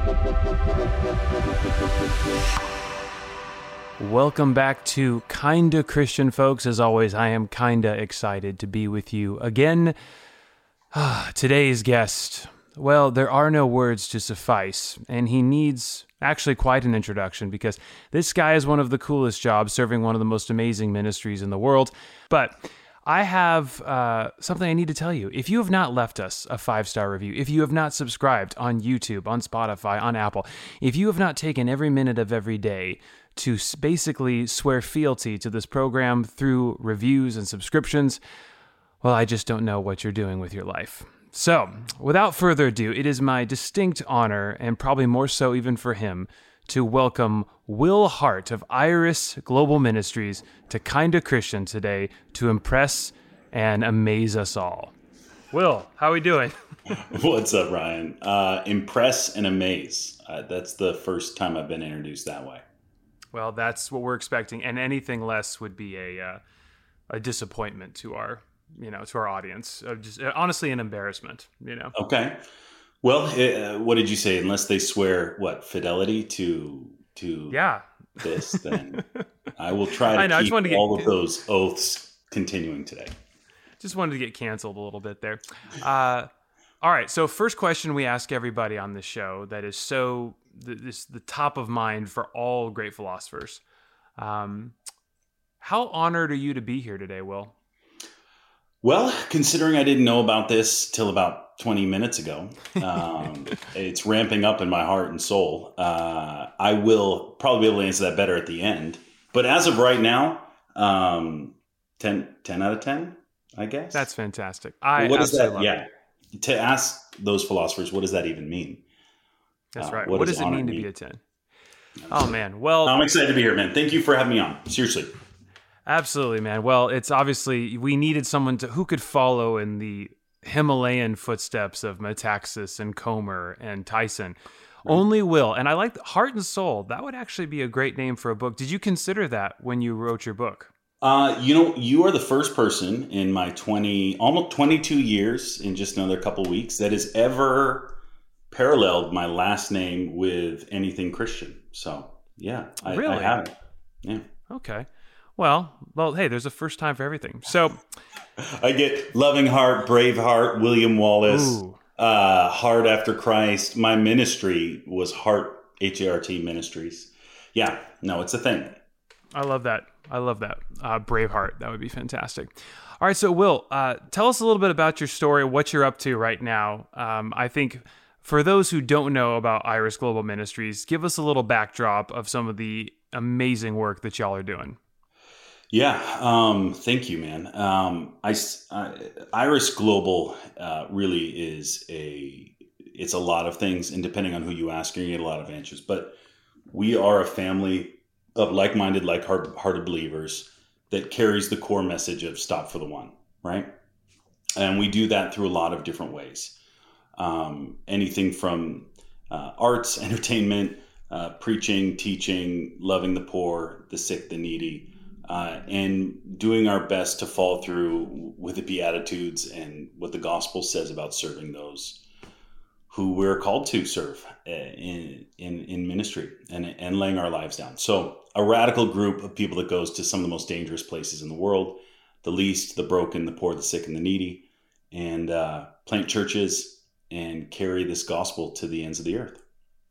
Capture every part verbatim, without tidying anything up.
Welcome back to Kinda Christian, folks. As always, I am kinda excited to be with you again. Today's guest, well, there are no words to suffice, and he needs actually quite an introduction because this guy is one of the coolest jobs, serving one of the most amazing ministries in the world. But I have uh, something I need to tell you. If you have not left us a five-star review, if you have not subscribed on YouTube, on Spotify, on Apple, if you have not taken every minute of every day to basically swear fealty to this program through reviews and subscriptions, well, I just don't know what you're doing with your life. So, without further ado, it is my distinct honor, and probably more so even for him, to welcome Will Hart of Iris Global Ministries to Kinda Christian today to impress and amaze us all. Will, how are we doing? What's up, Ryan? Uh, impress and amaze. Uh, that's the first time I've been introduced that way. Well, that's what we're expecting, and anything less would be a uh, a disappointment to our, you know, to our audience. Uh, just honestly, an embarrassment. You know. Okay. Well, uh, what did you say? Unless they swear what fidelity to to yeah. this, then I will try to I know, keep I just to all get, of those oaths continuing today. Just wanted to get canceled a little bit there. Uh, all right. So, first question we ask everybody on this show that is so. The, this the top of mind for all great philosophers. Um, how honored are you to be here today, Will? Well, considering I didn't know about this till about twenty minutes ago, um, it's ramping up in my heart and soul. Uh, I will probably be able to answer that better at the end. But as of right now, um, ten, ten out of ten, I guess. That's fantastic. I well, what is that? love Yeah. it. To ask those philosophers, what does that even mean? That's Uh, right. what What does does it mean to honor be mean? a ten? Oh, man. Well, I'm excited to be here, man. Thank you for having me on. Seriously. absolutely, man. Well, it's obviously, we needed someone to who could follow in the Himalayan footsteps of Metaxas and Comer and Tyson. Right. Only Will. And I like the Heart and Soul. That would actually be a great name for a book. Did you consider that when you wrote your book? Uh, you know, you are the first person in my twenty, almost twenty-two years in just another couple weeks that has ever paralleled my last name with anything Christian. So yeah, I, really? I have it. Yeah. Okay. Well, well, hey, there's a first time for everything. So I get Loving Heart, Brave Heart, William Wallace, uh, Heart After Christ. My ministry was Heart, H A R T Ministries. Yeah, no, it's a thing. I love that. I love that. Uh, Braveheart. That would be fantastic. All right. So Will, uh, tell us a little bit about your story, what you're up to right now. Um, I think for those who don't know about Iris Global Ministries, give us a little backdrop of some of the amazing work that y'all are doing. Yeah, um, thank you, man. Um, I, I, Iris Global uh, really is a, it's a lot of things, and depending on who you ask, you're going to get a lot of answers. But we are a family of like-minded, like-hearted believers that carries the core message of stop for the one, right? And we do that through a lot of different ways. Um, anything from uh, arts, entertainment, uh, preaching, teaching, loving the poor, the sick, the needy, uh, and doing our best to follow through with the Beatitudes and what the gospel says about serving those who we're called to serve in in, in ministry and, and laying our lives down. So a radical group of people that goes to some of the most dangerous places in the world, the least, the broken, the poor, the sick, and the needy, and uh, plant churches and carry this gospel to the ends of the earth.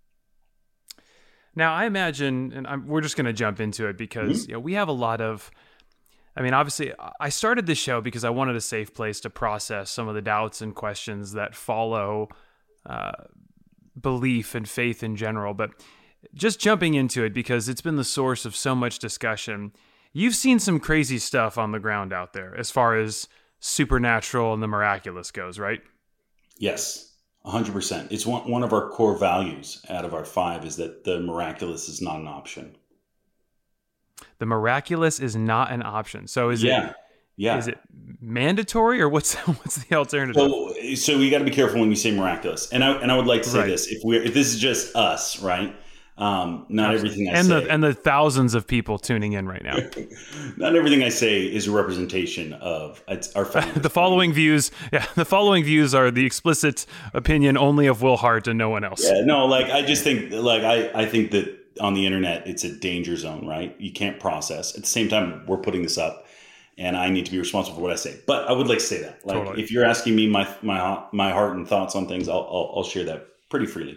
Now, I imagine, and I'm, we're just going to jump into it because mm-hmm. you know, we have a lot of, I mean, obviously, I started this show because I wanted a safe place to process some of the doubts and questions that follow uh, belief and faith in general. But just jumping into it because it's been the source of so much discussion. You've seen some crazy stuff on the ground out there as far as supernatural and the miraculous goes, right? Yes. one hundred percent. It's one, one of our core values out of our five is that the miraculous is not an option. The miraculous is not an option. So is yeah. it yeah. is it mandatory or what's what's the alternative? So so you got to be careful when you say miraculous. And I and I would like to say right. this. If we if this is just us, right? Um, not everything I and say, the and the thousands of people tuning in right now. not everything I say is a representation of our founders. The following views, yeah, the following views are the explicit opinion only of Will Hart and no one else. Yeah, no, like I just think, like I, I think that on the internet it's a danger zone, right? You can't process. At the same time, we're putting this up, and I need to be responsible for what I say. But I would like to say that, like, totally. If you're asking me my my my heart and thoughts on things, I'll I'll, I'll share that pretty freely.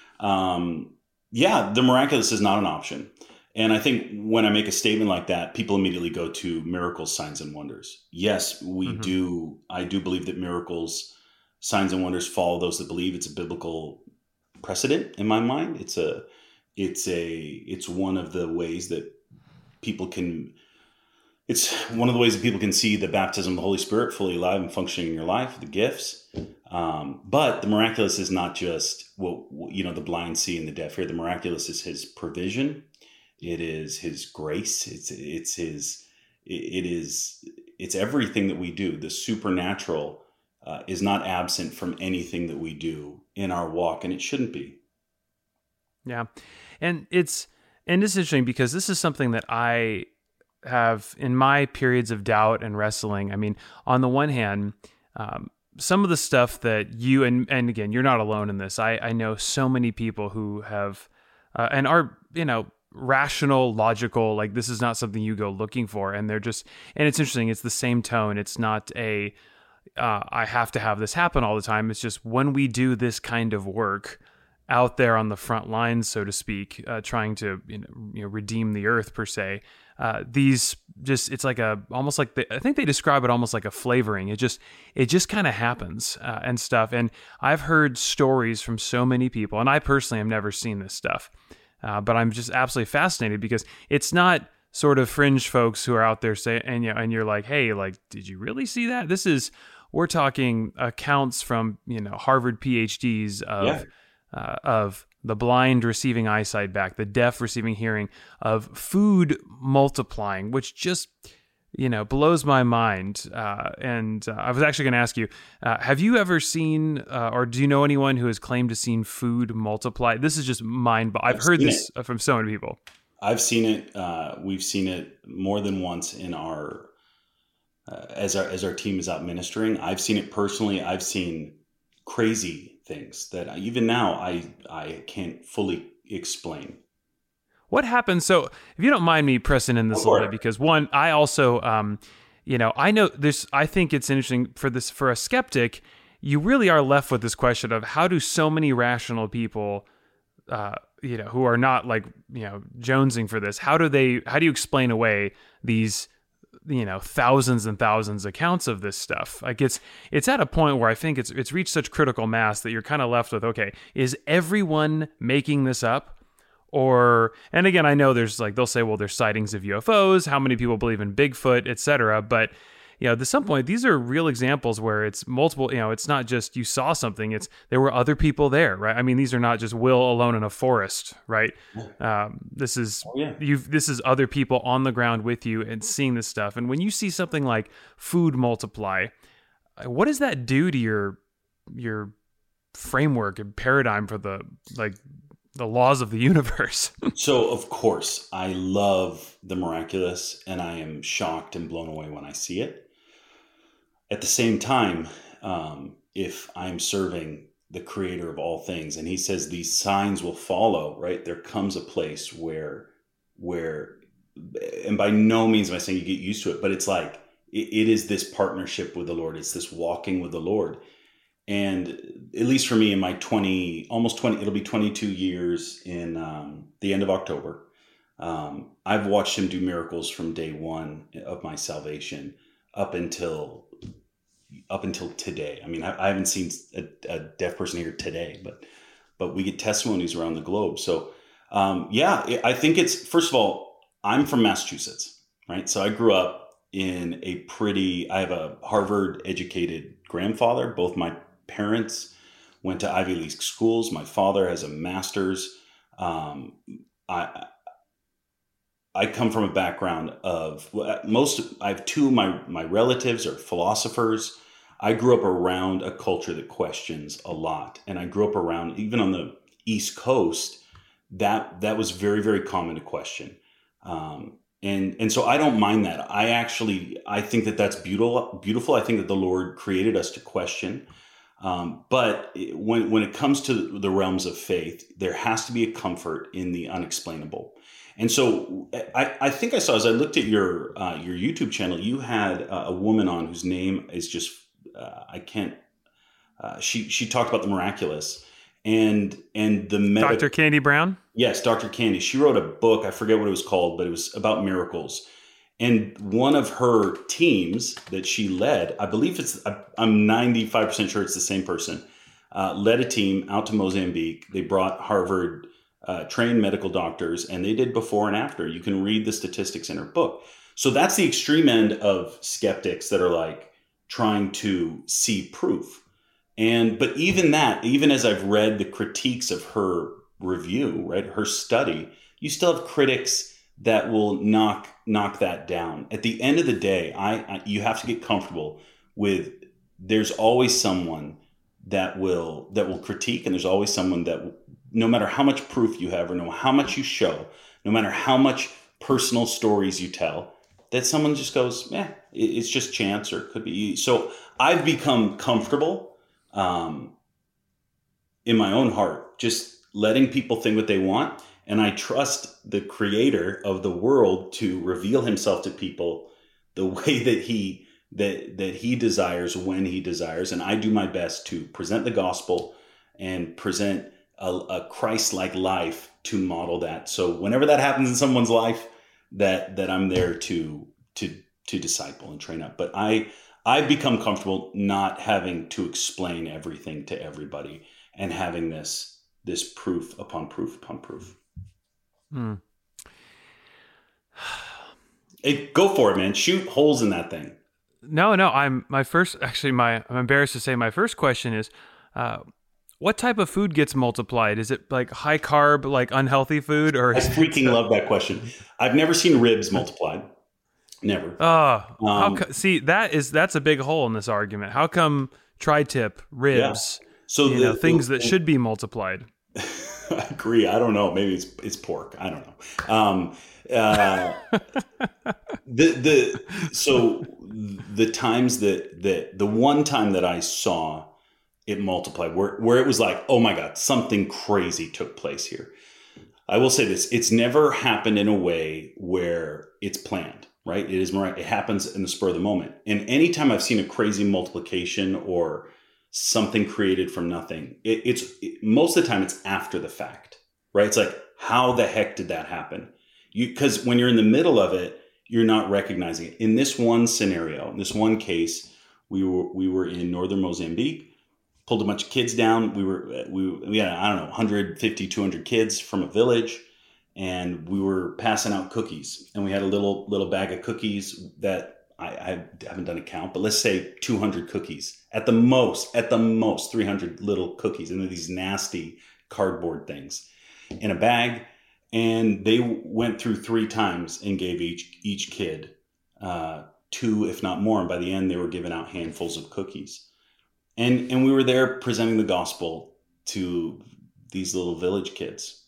Um, Yeah, the miraculous is not an option. And I think when I make a statement like that, people immediately go to miracles, signs, and wonders. Yes, we mm-hmm. do. I do believe that miracles, signs, and wonders follow those that believe. It's a biblical precedent in my mind. It's a, it's a, it's one of the ways that people can, it's one of the ways that people can see the baptism of the Holy Spirit fully alive and functioning in your life, the gifts. Um, but the miraculous is not just what, you know, the blind see and the deaf hear. The miraculous is his provision. It is his grace. It's, it's his, it is, it's everything that we do. The supernatural uh, is not absent from anything that we do in our walk, and it shouldn't be. Yeah. And it's, and it's interesting because this is something that I have in my periods of doubt and wrestling. I mean, on the one hand, um, some of the stuff that you, and, and again, you're not alone in this. I, I know so many people who have, uh, and are, you know, rational, logical, like this is not something you go looking for. And they're just, and it's interesting. It's the same tone. It's not a, uh, I have to have this happen all the time. It's just when we do this kind of work out there on the front lines, so to speak, uh, trying to, you know, you know, redeem the earth per se, Uh, these just, it's like a, almost like, the, I think they describe it almost like a flavoring. It just, it just kind of happens uh, and stuff. And I've heard stories from so many people, and I personally have never seen this stuff, uh, but I'm just absolutely fascinated because it's not sort of fringe folks who are out there saying, and, you know, and you're like, hey, like, did you really see that? This is, we're talking accounts from, you know, Harvard PhDs of, yeah. uh, of, the blind receiving eyesight back, the deaf receiving hearing, of food multiplying, which just, you know, blows my mind. Uh, and uh, I was actually going to ask you, uh, have you ever seen, uh, or do you know anyone who has claimed to seen food multiply? This is just mind, I've, I've heard this it. from so many people. I've seen it. Uh, we've seen it more than once in our, uh, as our, as our team is out ministering. I've seen it personally. I've seen crazy things that I, even now I I can't fully explain. What happens? So if you don't mind me pressing in this a little bit, because one, I also, um, you know, I know this, I think it's interesting for this, for a skeptic, you really are left with this question of how do so many rational people, uh, you know, who are not like, you know, jonesing for this, how do they, how do you explain away these, you know, thousands and thousands of accounts of this stuff? Like it's, it's at a point where I think it's, it's reached such critical mass that you're kind of left with, okay, is everyone making this up? Or, and again, I know there's like, they'll say, well, there's sightings of U F Os, how many people believe in Bigfoot, et cetera. But, you know, at some point, these are real examples where it's multiple, you know, it's not just you saw something, it's there were other people there, right? I mean, these are not just Will alone in a forest, right? Um, this is, oh, yeah. you've, this is other people on the ground with you and seeing this stuff. And when you see something like food multiply, what does that do to your, your framework and paradigm for the, like, the laws of the universe? So, of course, I love the miraculous, and I am shocked and blown away when I see it. At the same time, um, if I'm serving the creator of all things, and he says these signs will follow, right? There comes a place where, where, and by no means am I saying you get used to it, but it's like, it, it is this partnership with the Lord. It's this walking with the Lord. And at least for me in my twenty, almost twenty, it'll be twenty-two years in um, the end of October. Um, I've watched him do miracles from day one of my salvation up until up until today. I mean, I, I haven't seen a, a deaf person here today, but but we get testimonies around the globe. So um, yeah, I think it's, first of all, I'm from Massachusetts, right? So I grew up in a pretty, I have a Harvard educated grandfather. Both my parents went to Ivy League schools. My father has a master's. Um, I I come from a background of most. I have two of my my relatives are philosophers. I grew up around a culture that questions a lot, and I grew up around, even on the East Coast, that that was very, very common to question. Um, and and so I don't mind that. I actually I think that that's beautiful. Beautiful. I think that the Lord created us to question. Um, but when when it comes to the realms of faith, there has to be a comfort in the unexplainable. And so I, I think I saw, as I looked at your uh, your YouTube channel, you had a, a woman on whose name is just uh, I can't. Uh, she she talked about the miraculous and and the med- Doctor Candy Brown. Yes, Doctor Candy. She wrote a book. I forget what it was called, but it was about miracles. And one of her teams that she led, I believe it's, I'm ninety-five percent sure it's the same person, uh, led a team out to Mozambique. They brought Harvard uh, trained medical doctors, and they did before and after. You can read the statistics in her book. So that's the extreme end of skeptics that are like trying to see proof. And, but even that, even as I've read the critiques of her review, right, her study, you still have critics that will knock knock that down. At the end of the day, I, I you have to get comfortable with there's always someone that will that will critique, and there's always someone that, no matter how much proof you have or no how much you show, no matter how much personal stories you tell, that someone just goes, yeah, it's just chance, or it could be. So I've become comfortable um, in my own heart, just letting people think what they want. And I trust the creator of the world to reveal himself to people the way that he that that he desires when he desires. And I do my best to present the gospel and present a, a Christ-like life to model that. So whenever that happens in someone's life, that that I'm there to to to disciple and train up. But I I've become comfortable not having to explain everything to everybody and having this this proof upon proof upon proof. Hmm. Hey, go for it, man. Shoot holes in that thing. No, no. I'm my first. Actually, my I'm embarrassed to say my first question is, uh, what type of food gets multiplied? Is it like high carb, like unhealthy food, or? I freaking love that question. I've never seen ribs multiplied. Never. Oh, Um, how co- see that is that's a big hole in this argument. How come tri-tip ribs? Yeah. So you the, know things the, that should be multiplied. I agree. I don't know. Maybe it's it's pork. I don't know. Um, uh, the the so the times that that the one time that I saw it multiplied, where where it was like, oh my God, something crazy took place here. I will say this: it's never happened in a way where it's planned. Right? It is it happens in the spur of the moment. And anytime I've seen a crazy multiplication or something created from nothing, it, it's it, most of the time it's after the fact, right? It's like, how the heck did that happen? You because when you're in the middle of it, you're not recognizing it. In this one scenario, in this one case, we were we were in northern Mozambique, pulled a bunch of kids down. We were we we had I don't know one hundred fifty, two hundred kids from a village, and we were passing out cookies. And we had a little little bag of cookies that I, I haven't done a count, but let's say two hundred cookies. At the most, at the most, three hundred little cookies into these nasty cardboard things in a bag. And they went through three times and gave each each kid uh, two, if not more. And by the end, they were giving out handfuls of cookies. And, and we were there presenting the gospel to these little village kids.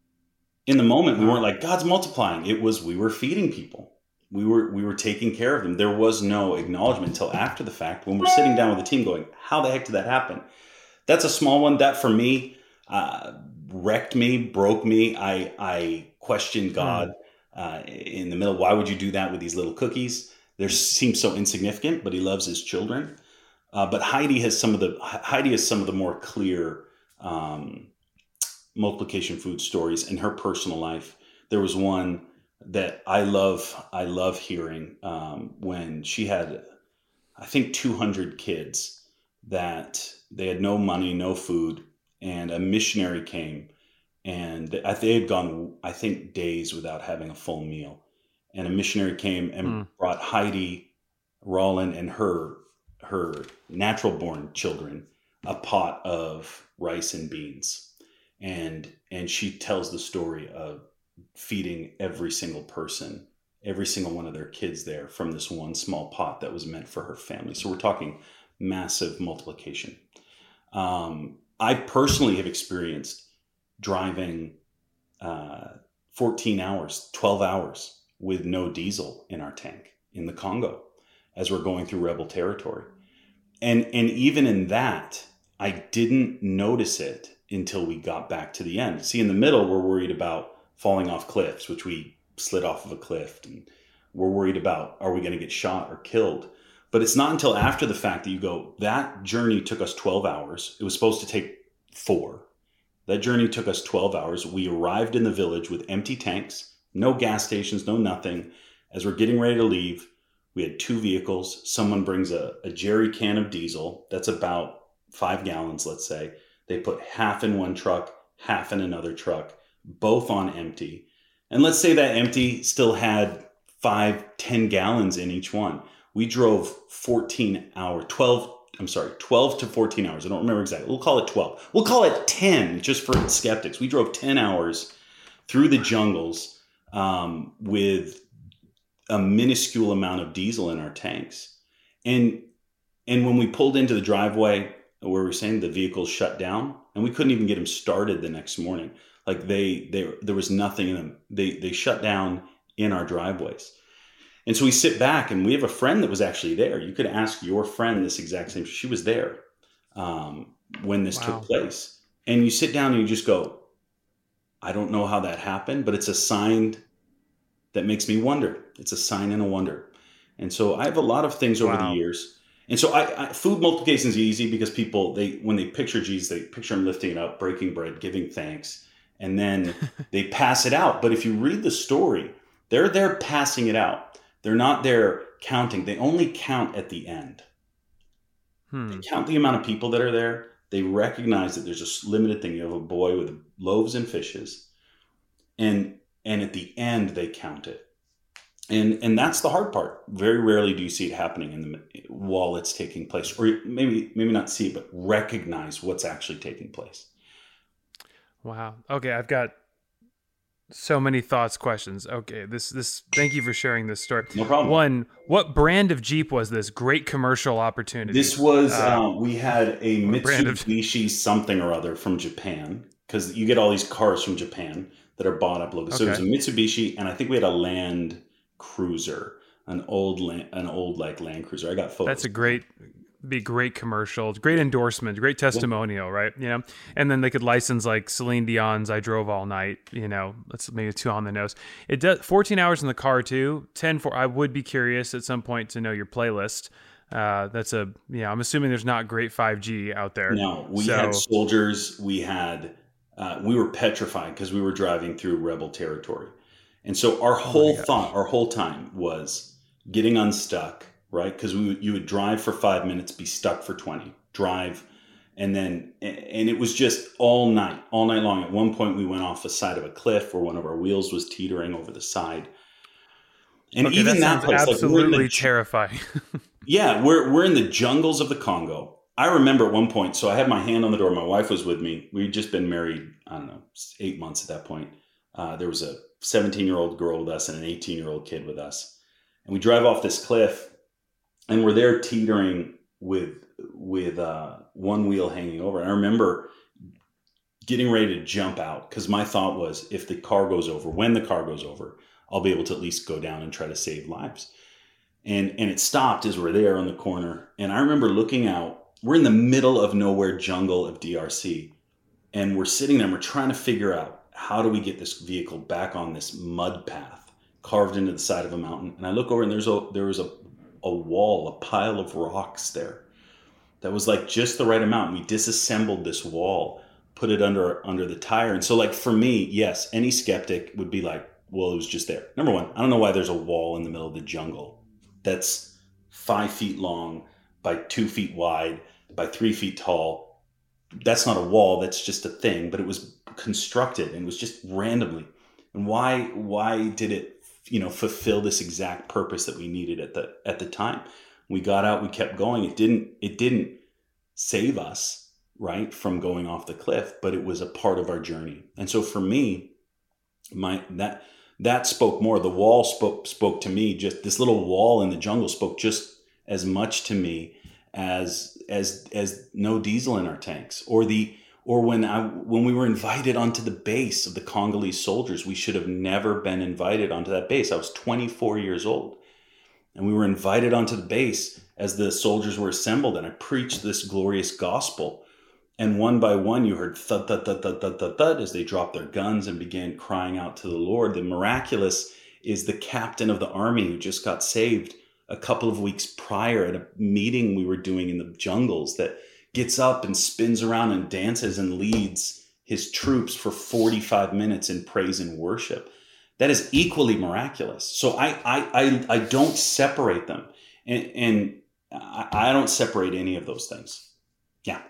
In the moment, we weren't like, God's multiplying. It was, we were feeding people. We were we were taking care of them. There was no acknowledgement until after the fact when we're sitting down with the team going, how the heck did that happen? That's a small one. That for me uh, wrecked me, broke me. I, I questioned God uh, in the middle. Why would you do that with these little cookies? They seem so insignificant, but he loves his children. Uh, but Heidi has some of the Heidi has some of the more clear um, multiplication food stories in her personal life. There was one that I love, I love hearing um, when she had, I think, two hundred kids that they had no money, no food, and a missionary came, and they had gone, I think, days without having a full meal. And a missionary came and mm. brought Heidi, Roland, and her her natural-born children a pot of rice and beans, and and she tells the story of feeding every single person, every single one of their kids there from this one small pot that was meant for her family. So we're talking massive multiplication. Um, I personally have experienced driving uh, fourteen hours, twelve hours with no diesel in our tank in the Congo as we're going through rebel territory. And, and even in that, I didn't notice it until we got back to the end. See, in the middle, we're worried about falling off cliffs, which we slid off of a cliff. And we're worried about, are we going to get shot or killed? But it's not until after the fact that you go, that journey took us twelve hours. It was supposed to take four. That journey took us twelve hours. We arrived in the village with empty tanks, no gas stations, no nothing. As we're getting ready to leave, we had two vehicles. Someone brings a, a jerry can of diesel. That's about five gallons, let's say. They put half in one truck, half in another truck, both on empty. And let's say that empty still had five, ten gallons in each one. We drove fourteen hours, twelve, I'm sorry, twelve to fourteen hours. I don't remember exactly. We'll call it twelve. We'll call it ten just for skeptics. We drove ten hours through the jungles um, with a minuscule amount of diesel in our tanks. And and when we pulled into the driveway where we were saying the vehicles shut down, and we couldn't even get them started the next morning. Like they, they there was nothing in them. They they shut down in our driveways. And so we sit back, and we have a friend that was actually there. You could ask your friend this exact same. She was there um, when this wow. took place. And you sit down and you just go, I don't know how that happened, but it's a sign that makes me wonder. It's a sign and a wonder. And so I have a lot of things over wow. the years. And so I, I, food multiplication is easy because people, they when they picture Jesus, they picture him lifting it up, breaking bread, giving thanks, and then they pass it out. But if you read the story, they're there passing it out. They're not there counting. They only count at the end. Hmm. They count the amount of people that are there. They recognize that there's a limited thing. You have a boy with loaves and fishes. And and at the end, they count it. And and that's the hard part. Very rarely do you see it happening in the while it's taking place. Or maybe maybe not see it, but recognize what's actually taking place. Wow. Okay, I've got so many thoughts, questions. Okay, this this. Thank you for sharing this story. No problem. One, what brand of Jeep was this? Great commercial opportunity. This was uh, um, we had a Mitsubishi of... something or other from Japan, because you get all these cars from Japan that are bought up locally. So okay. It was a Mitsubishi, and I think we had a Land Cruiser, an old an old like Land Cruiser. I got photos. That's a great. Be great commercial, great endorsement, great testimonial, yeah. Right? You know, and then they could license like Celine Dion's "I Drove All Night." You know, that's maybe two on the nose. It does fourteen hours in the car too. ten for. I would be curious at some point to know your playlist. Uh, that's a yeah. I'm assuming there's not great five G out there. No, we so, had soldiers. We had uh, we were petrified because we were driving through rebel territory, and so our whole oh thought, our whole time was getting unstuck. Right, because we you would drive for five minutes, be stuck for twenty, drive, and then and it was just all night, all night long. At one point, we went off the side of a cliff where one of our wheels was teetering over the side, and okay, even that, that place, absolutely like, the, terrifying. yeah, we're we're in the jungles of the Congo. I remember at one point, so I had my hand on the door. My wife was with me. We'd just been married, I don't know, eight months at that point. Uh, there was a seventeen-year-old girl with us and an eighteen-year-old kid with us, and we drive off this cliff. And we're there teetering with with uh, one wheel hanging over. And I remember getting ready to jump out because my thought was, if the car goes over, when the car goes over, I'll be able to at least go down and try to save lives. And and it stopped as we're there on the corner. And I remember looking out. We're in the middle of nowhere jungle of D R C. And we're sitting there and we're trying to figure out, how do we get this vehicle back on this mud path carved into the side of a mountain? And I look over and there's a there was a a wall, a pile of rocks there that was like just the right amount. We disassembled this wall, put it under under the tire. And so like for me, yes, any skeptic would be like, well, it was just there. Number one, I don't know why there's a wall in the middle of the jungle that's five feet long by two feet wide by three feet tall. That's not a wall, that's just a thing, but it was constructed and it was just randomly. And why why did it you know, fulfill this exact purpose that we needed at the at the time? We got out, we kept going. It didn't it didn't save us, right, from going off the cliff, but it was a part of our journey. And so for me, my that that spoke more. The wall spoke spoke to me. Just this little wall in the jungle spoke just as much to me as as as no diesel in our tanks, or the Or when I when we were invited onto the base of the Congolese soldiers, we should have never been invited onto that base. I was twenty-four years old, and we were invited onto the base as the soldiers were assembled, and I preached this glorious gospel. And one by one, you heard thud, thud, thud, thud, thud, thud, thud, as they dropped their guns and began crying out to the Lord. The miraculous is the captain of the army who just got saved a couple of weeks prior at a meeting we were doing in the jungles, that gets up and spins around and dances and leads his troops for forty-five minutes in praise and worship. That is equally miraculous. So I I I, I don't separate them, and, and I, I don't separate any of those things. Yeah.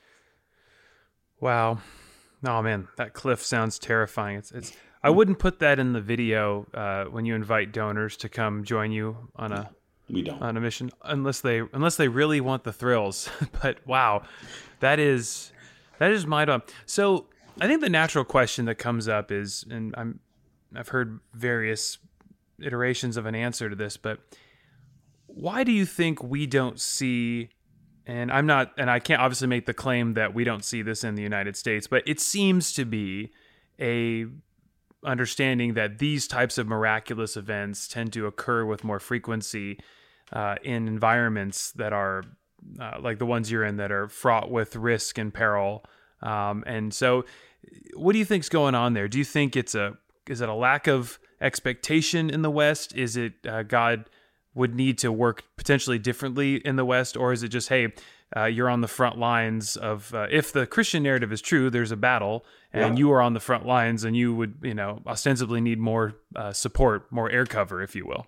Wow. Oh man, that cliff sounds terrifying. It's it's. I wouldn't put that in the video uh, when you invite donors to come join you on a. We don't. On a mission, unless they unless they really want the thrills. But wow, that is that is mind blowing. So I think the natural question that comes up is, and I'm I've heard various iterations of an answer to this, but why do you think we don't see? And I'm not, and I can't obviously make the claim that we don't see this in the United States, but it seems to be a understanding that these types of miraculous events tend to occur with more frequency uh, in environments that are uh, like the ones you're in, that are fraught with risk and peril. Um, and so what do you think's going on there? Do you think it's a, is it a lack of expectation in the West? Is it uh, God would need to work potentially differently in the West? Or is it just, hey, Uh, you're on the front lines of, uh, if the Christian narrative is true, there's a battle, and Yeah. you are on the front lines, and you would, you know, ostensibly need more uh, support, more air cover, if you will.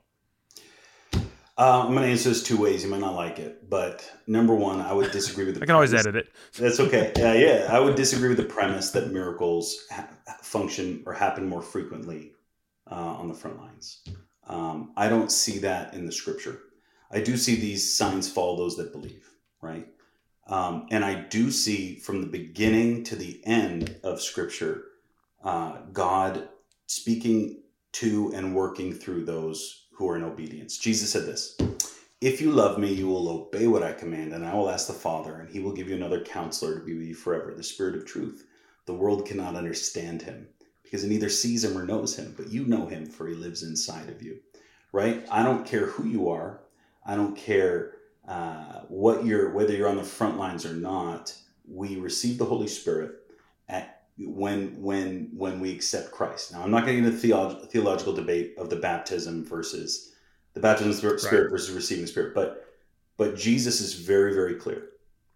Uh, I'm going to answer this two ways. You might not like it, but number one, I would disagree with the I can always premise. edit it. That's okay. Uh, yeah, I would disagree with the premise that miracles ha- function or happen more frequently uh, on the front lines. Um, I don't see that in the scripture. I do see these signs follow those that believe, right? Um, and I do see from the beginning to the end of scripture, uh, God speaking to and working through those who are in obedience. Jesus said this: "If you love me, you will obey what I command, and I will ask the Father, and he will give you another counselor to be with you forever, the Spirit of truth. The world cannot understand him because it neither sees him or knows him, but you know him, for he lives inside of you." Right? I don't care who you are. I don't care uh, what you're, whether you're on the front lines or not. We receive the Holy Spirit at when when when we accept Christ. Now, I'm not getting into the theolog- theological debate of the baptism versus the baptism of the Spirit Right. versus receiving the Spirit, but but Jesus is very, very clear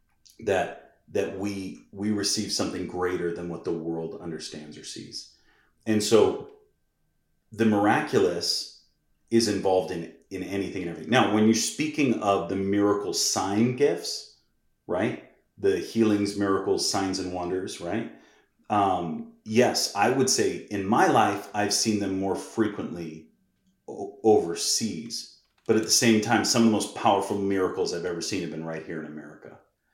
that that we we receive something greater than what the world understands or sees. And so the miraculous is involved in in anything and everything. Now, when you're speaking of the miracle sign gifts, right? The healings, miracles, signs, and wonders, right? Um, yes, I would say in my life, I've seen them more frequently o- overseas. But at the same time, some of the most powerful miracles I've ever seen have been right here in America.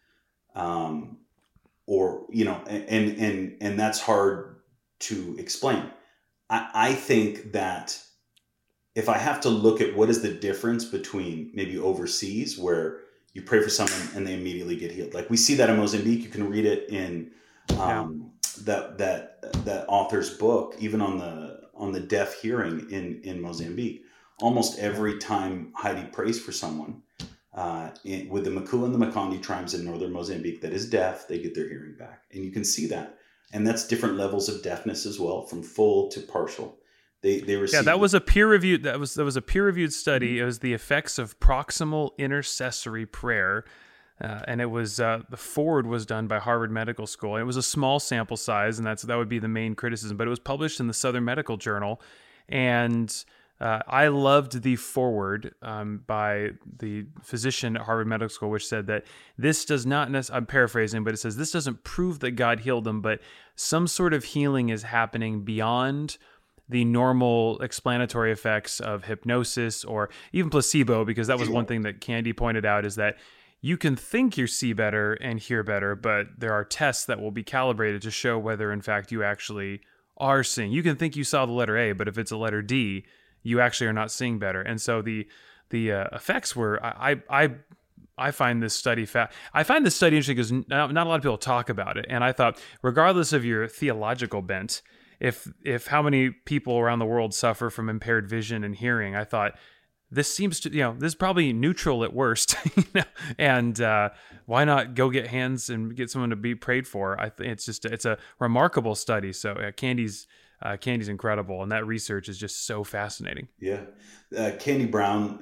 Um, or, you know, and, and, and that's hard to explain. I, I think that if I have to look at what is the difference between maybe overseas, where you pray for someone and they immediately get healed. Like we see that in Mozambique. You can read it in um, yeah. that that that author's book, even on the on the deaf hearing in, in Mozambique. Almost every time Heidi prays for someone, uh, in, with the Makua and the Makonde tribes in northern Mozambique that is deaf, they get their hearing back. And you can see that. And that's different levels of deafness as well, from full to partial. They, they yeah, that was a peer reviewed. That was that was a peer reviewed study. It was the effects of proximal intercessory prayer, uh, and it was uh, the forward was done by Harvard Medical School. It was a small sample size, and that's that would be the main criticism. But it was published in the Southern Medical Journal, and uh, I loved the forward um, by the physician at Harvard Medical School, which said that this does not. Nec- I'm paraphrasing, but it says this doesn't prove that God healed them, but some sort of healing is happening beyond the normal explanatory effects of hypnosis or even placebo, because that was one thing that Candy pointed out, is that you can think you see better and hear better, but there are tests that will be calibrated to show whether in fact you actually are seeing. You can think you saw the letter A, but if it's a letter D, you actually are not seeing better. And so the the uh, effects were, I, I I find this study fa- I find this study interesting because not, not a lot of people talk about it. And I thought, regardless of your theological bent, if if how many people around the world suffer from impaired vision and hearing, I thought this seems to, you know, this is probably neutral at worst, you know, and uh, why not go get hands and get someone to be prayed for? I think it's just, it's a remarkable study. So uh, Candy's, uh, Candy's incredible. And that research is just so fascinating. Yeah. Uh, Candy Brown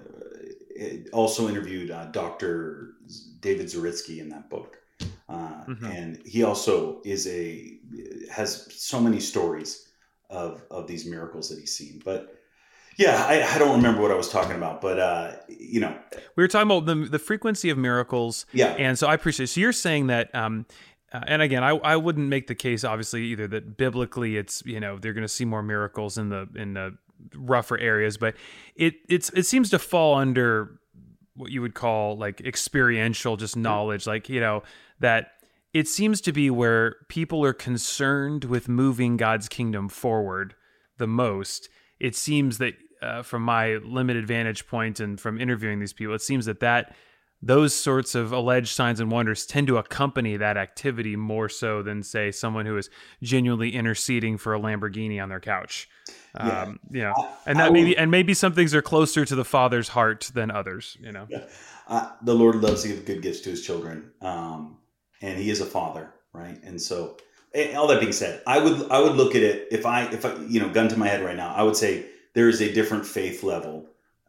also interviewed uh, Doctor David Zaritsky in that book. Uh, mm-hmm. And he also is a, has so many stories of, of these miracles that he's seen, but yeah, I, I don't remember what I was talking about, but uh, you know, we were talking about the the frequency of miracles. Yeah, and so I appreciate. So you're saying that, um, uh, and again, I I wouldn't make the case, obviously, either that biblically it's, you know, they're going to see more miracles in the in the rougher areas, but it it's it seems to fall under what you would call like experiential, just knowledge, like, you know, that it seems to be where people are concerned with moving God's kingdom forward the most. It seems that uh, from my limited vantage point and from interviewing these people, it seems that, that those sorts of alleged signs and wonders tend to accompany that activity more so than, say, someone who is genuinely interceding for a Lamborghini on their couch. Yeah. Um, you know, and that maybe and maybe some things are closer to the Father's heart than others. You know, yeah. uh, the Lord loves to give good gifts to His children, um, and He is a Father, right? And so. All that being said, I would I would look at it if I if I you know gun to my head right now, I would say there is a different faith level.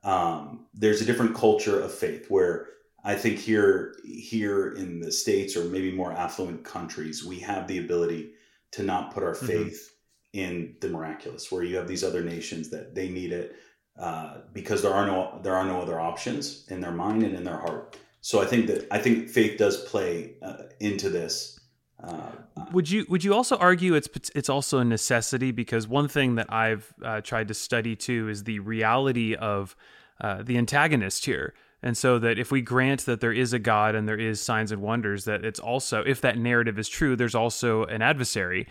Um, there's a different culture of faith where I think here here in the States or maybe more affluent countries, we have the ability to not put our faith mm-hmm. in the miraculous. Where you have these other nations that they need it uh, because there are no there are no other options in their mind and in their heart. So I think that I think faith does play uh, into this. Uh, would you would you also argue it's it's also a necessity, because one thing that I've uh, tried to study too is the reality of uh, the antagonist here, and so that if we grant that there is a God and there is signs and wonders, that it's also, if that narrative is true, there's also an adversary.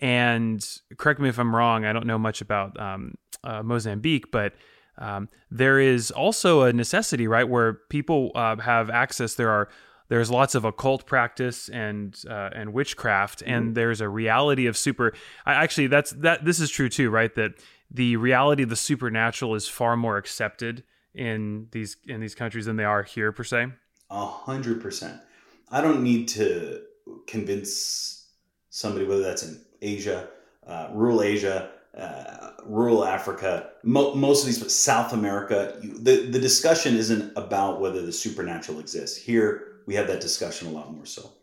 And correct me if I'm wrong, I don't know much about um, uh, Mozambique, but um, there is also a necessity, right, where people uh, have access. There are There's lots of occult practice and uh, and witchcraft, and mm-hmm. there's a reality of super. I, actually, that's that. This is true too, right? That the reality of the supernatural is far more accepted in these in these countries than they are here, per se. A hundred percent. I don't need to convince somebody, whether that's in Asia, uh, rural Asia, uh, rural Africa, mo- most of these, but South America. You, the the discussion isn't about whether the supernatural exists here. We have that discussion a lot more so.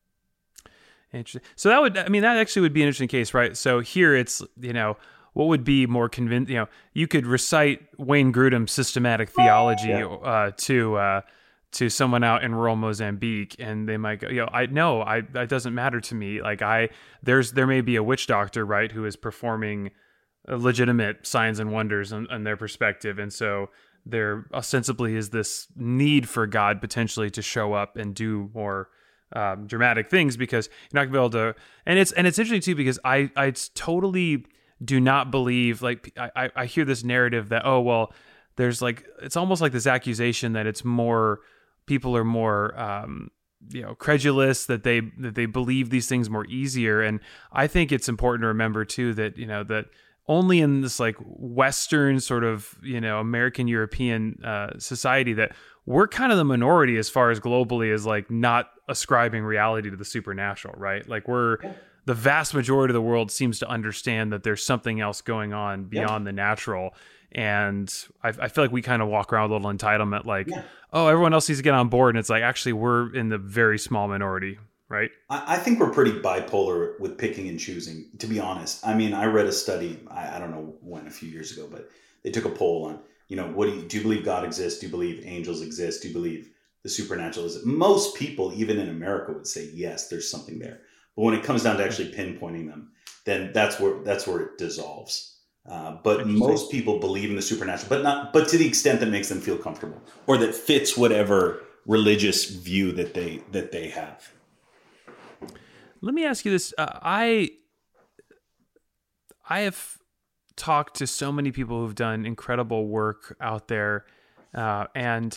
Interesting. So that would, I mean, that actually would be an interesting case, right? So here it's, you know, what would be more convincing? You know, you could recite Wayne Grudem's systematic theology yeah. uh, to uh, to someone out in rural Mozambique, and they might go, you know, I no, I that doesn't matter to me. Like I, there's there may be a witch doctor, right, who is performing legitimate signs and wonders on, on their perspective, and so there ostensibly is this need for God potentially to show up and do more um, dramatic things, because you're not gonna be able to. And it's and it's interesting too, because I I totally do not believe, like I I hear this narrative that, oh well, there's like, it's almost like this accusation that it's more, people are more um, you know, credulous, that they that they believe these things more easier. And I think it's important to remember too that, you know, that only in this like Western sort of, you know, American European uh, society that we're kind of the minority as far as globally as like not ascribing reality to the supernatural, right? Like we're, the vast majority of the world seems to understand that there's something else going on beyond yeah. the natural. And I, I feel like we kind of walk around with a little entitlement, like, yeah. oh, everyone else needs to get on board. And it's like, actually, we're in the very small minority, right? I, I think we're pretty bipolar with picking and choosing, to be honest. I mean, I read a study, I, I don't know when, a few years ago, but they took a poll on, you know, what do you, do you believe God exists? Do you believe angels exist? Do you believe the supernatural is? Most people, even in America, would say, yes, there's something there. But when it comes down to actually pinpointing them, then that's where that's where it dissolves. Uh, but most people believe in the supernatural, but not but to the extent that makes them feel comfortable or that fits whatever religious view that they that they have. Let me ask you this: uh, I I have talked to so many people who've done incredible work out there, uh, and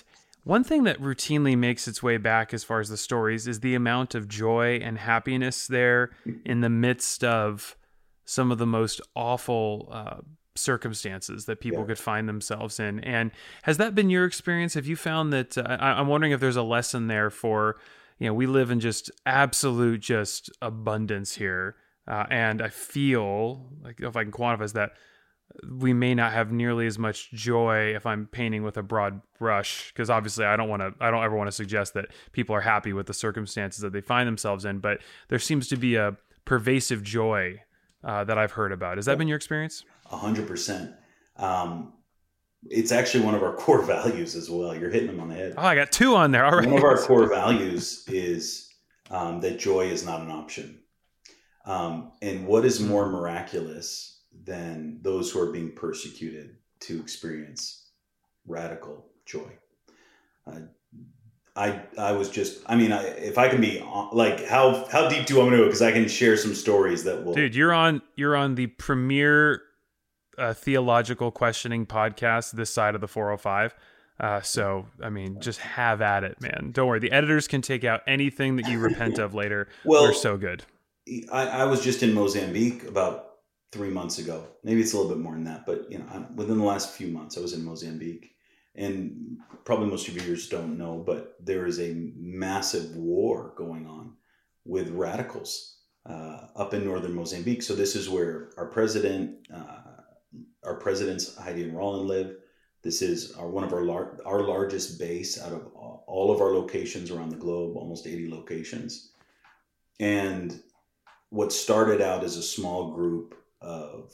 One thing that routinely makes its way back as far as the stories is the amount of joy and happiness there in the midst of some of the most awful uh, circumstances that people Yeah. could find themselves in. And has that been your experience? Have you found that, uh, I, I'm wondering if there's a lesson there for, you know, we live in just absolute just abundance here. Uh, and I feel like, if I can quantify is that, we may not have nearly as much joy if I'm painting with a broad brush, because obviously I don't want to, I don't ever want to suggest that people are happy with the circumstances that they find themselves in, but there seems to be a pervasive joy uh, that I've heard about. Has that been your experience? A hundred percent. Um, it's actually one of our core values as well. You're hitting them on the head. Oh, I got two on there. All right. One of our core values is um, that joy is not an option. Um, and what is more miraculous than those who are being persecuted to experience radical joy? Uh, I I was just, I mean, I, if I can be like, how how deep do you want me to go? Because I can share some stories that will. Dude, you're on you're on the premier uh, theological questioning podcast this side of the four oh five. Uh, so, I mean, just have at it, man. Don't worry. The editors can take out anything that you repent of later. Well, we're so good. I, I was just in Mozambique about three months ago. Maybe it's a little bit more than that, but you know, I'm, within the last few months, I was in Mozambique, and probably most of your viewers don't know, but there is a massive war going on with radicals uh, up in northern Mozambique. So this is where our president, uh, our presidents Heidi and Roland live. This is our, one of our lar- our largest base out of all of our locations around the globe, almost eighty locations, and what started out as a small group of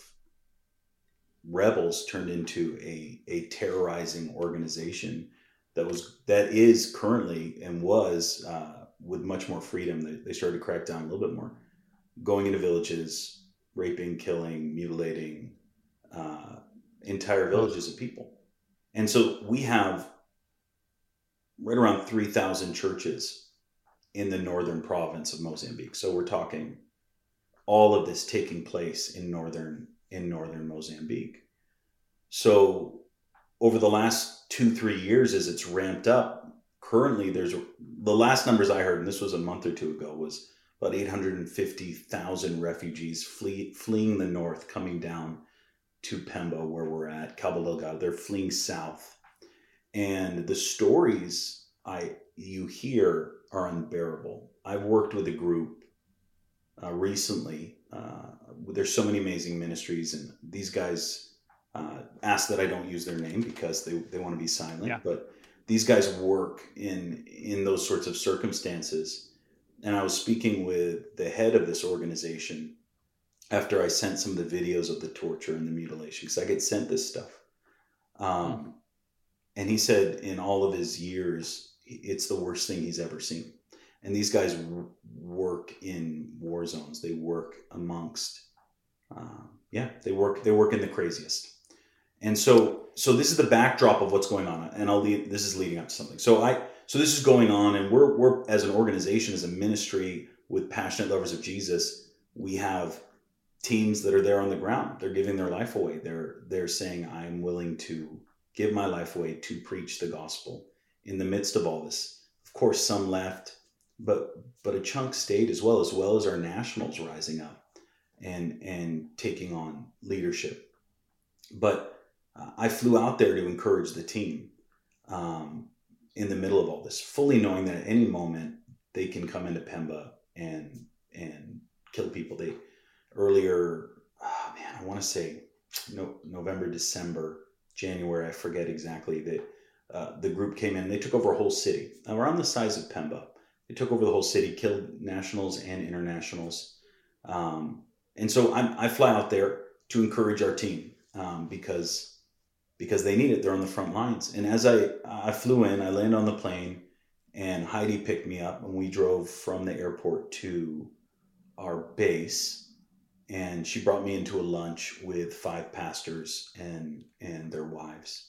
rebels turned into a, a terrorizing organization that was that is currently and was uh, with much more freedom. They, they started to crack down a little bit more, going into villages, raping, killing, mutilating uh, entire villages of people. And so we have right around three thousand churches in the northern province of Mozambique. So we're talking all of this taking place in northern in northern Mozambique. So over the last two, three years, as it's ramped up, currently there's the last numbers I heard, and this was a month or two ago, was about eight hundred fifty thousand refugees flee, fleeing the north, coming down to Pemba, where we're at, Cabo Delgado. They're fleeing south. And the stories I you hear are unbearable. I've worked with a group Uh, recently. Uh, there's so many amazing ministries, and these guys uh, ask that I don't use their name because they, they want to be silent. Yeah. But these guys work in in those sorts of circumstances. And I was speaking with the head of this organization after I sent some of the videos of the torture and the mutilation, because I get sent this stuff. Um, mm. And he said in all of his years, it's the worst thing he's ever seen. And these guys work in war zones. They work amongst, uh, yeah, they work. They work in the craziest. And so, so this is the backdrop of what's going on. And I'll lead. This is leading up to something. So I, so this is going on, and we're we're as an organization, as a ministry with passionate lovers of Jesus, we have teams that are there on the ground. They're giving their life away. They're they're saying, I'm willing to give my life away to preach the gospel in the midst of all this. Of course, some left. But but a chunk stayed as well, as well as our nationals rising up and and taking on leadership. But uh, I flew out there to encourage the team um, in the middle of all this, fully knowing that at any moment they can come into Pemba and and kill people. They earlier, oh man, I want to say no, November, December, January, I forget exactly, that uh, the group came in and they took over a whole city. Now, around the size of Pemba. They took over the whole city, killed nationals and internationals. Um, and so I'm, I fly out there to encourage our team um, because because they need it. They're on the front lines. And as I, I flew in, I landed on the plane, and Heidi picked me up, and we drove from the airport to our base. And she brought me into a lunch with five pastors and and their wives.